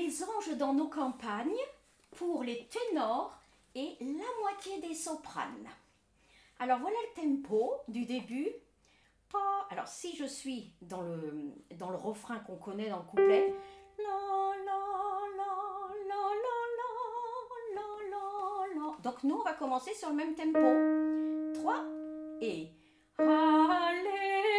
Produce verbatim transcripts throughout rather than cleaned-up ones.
les anges dans nos campagnes pour les ténors et la moitié des sopranes. Alors voilà le tempo du début. Pas. Alors si je suis dans le, dans le refrain qu'on connaît dans le couplet, la, la, la, la, la, la, la, la. Donc nous on va commencer sur le même tempo. trois et Alléluia,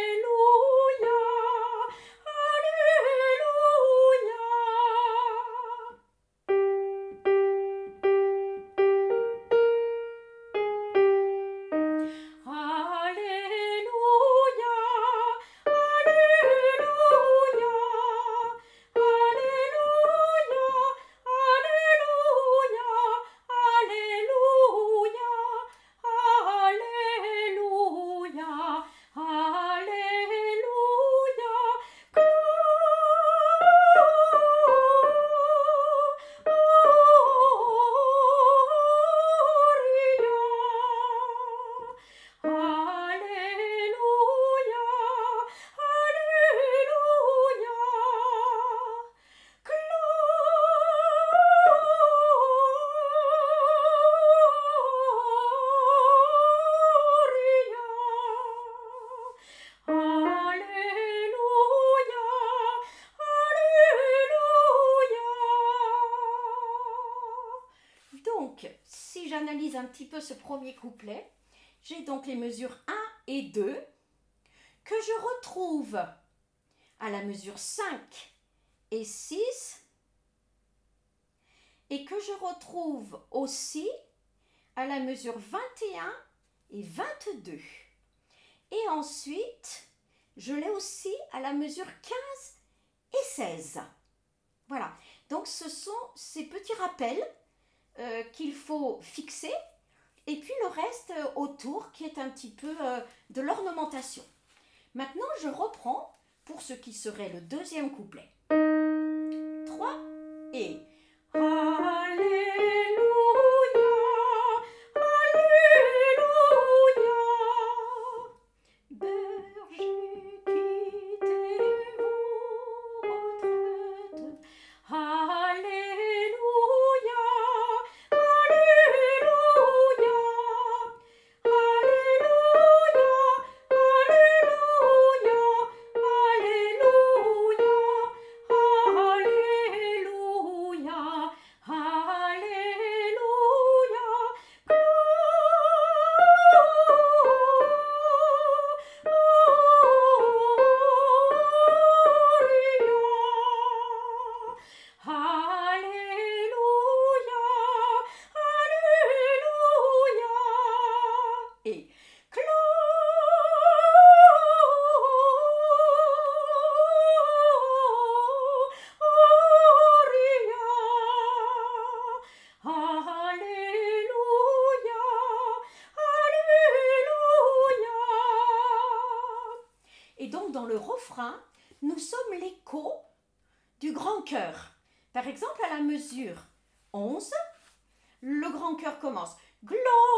Donc, si j'analyse un petit peu ce premier couplet, j'ai donc les mesures un et deux que je retrouve à la mesure cinq et six et que je retrouve aussi à la mesure vingt et un et vingt-deux. Et ensuite, je l'ai aussi à la mesure quinze et seize. Voilà, donc ce sont ces petits rappels Euh, qu'il faut fixer et puis le reste euh, autour qui est un petit peu euh, de l'ornementation. Maintenant je reprends pour ce qui serait le deuxième couplet. trois et Alléluia, Alléluia, bergers quittez vos retraites, Alléluia, et Et donc dans le refrain, nous sommes l'écho du grand chœur. Par exemple, à la mesure onze, le grand chœur commence Glo.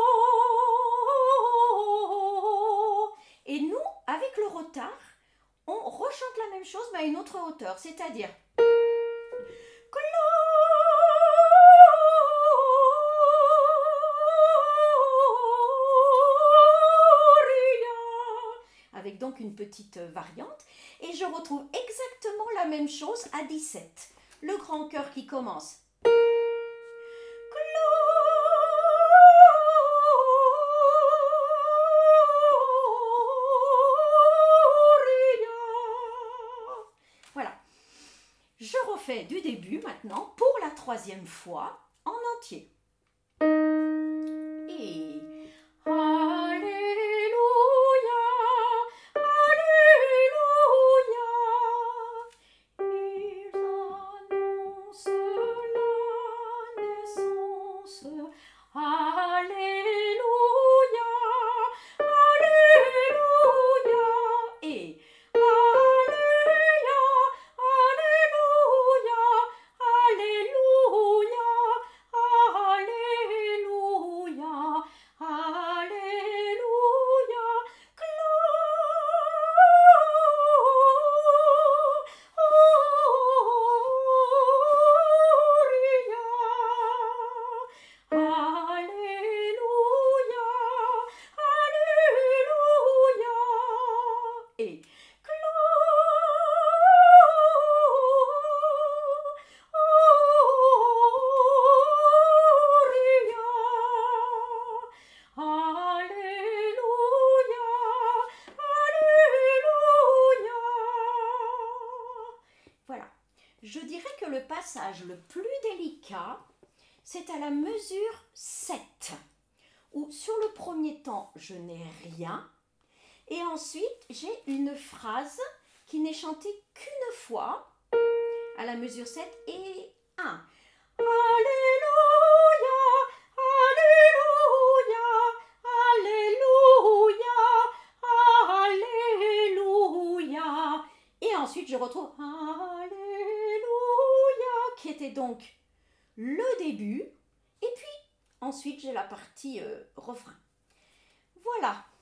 Et nous, avec le retard, on rechante la même chose mais à une autre hauteur, c'est-à-dire avec donc une petite variante, et je retrouve exactement la même chose à dix-sept. Le grand chœur qui commence. Voilà. Je refais du début maintenant pour la troisième fois en entier. Et Alléluia, Voilà. Je dirais que le passage le plus délicat, c'est à la mesure sept, où sur le premier temps, je n'ai rien, et ensuite, j'ai une phrase qui n'est chantée qu'une fois, à la mesure sept et un. Alléluia, Alléluia, Alléluia, Alléluia. Et ensuite, je retrouve Alléluia, qui était donc le début. Et puis, ensuite, j'ai la partie euh, refrain. Voilà.